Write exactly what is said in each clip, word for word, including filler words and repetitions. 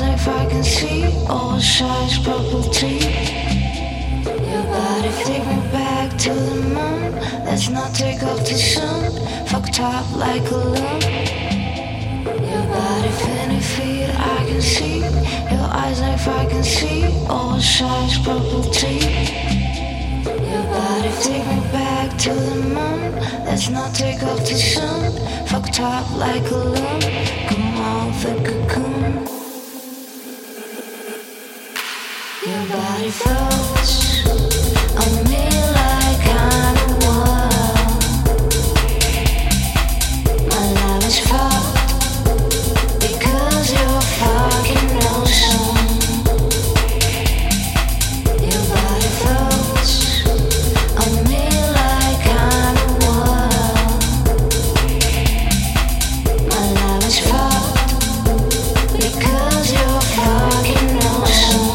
if I can see oversized purple tea. Your body take me back to the moon. Let's not take off too soon. Fucked up like a loon. Your body twenty feet, I can see. Your eyes if I can see oversized purple tea. Your body take me back to the moon. Let's not take off too soon. Fucked up like a loon. Come on, the cocoon. Your body floats on me like I'm a world. My love is fucked because you're fucking awesome. Your body floats on me like I'm a world. My love is fucked because you're fucking awesome.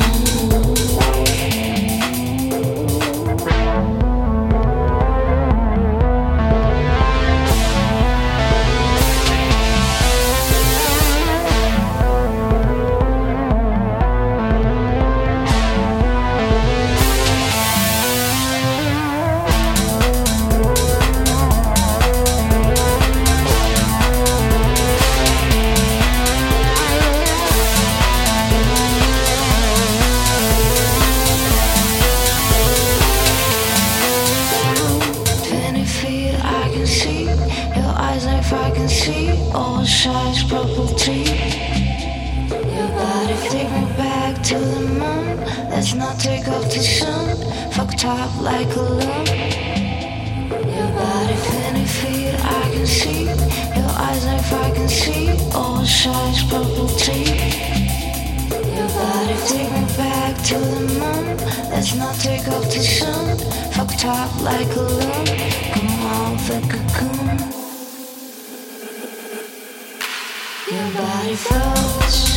If I can see oversized purple tea. Your body take me back to the moon. Let's not take off too soon. Fucked up like a loon. Your body twenty feet, I can see. Your eyes if I can see oversized purple tea. Your body take me back to the moon. Let's not take off too soon. Fucked up like a loon. Come on, the cocoon. Your body floats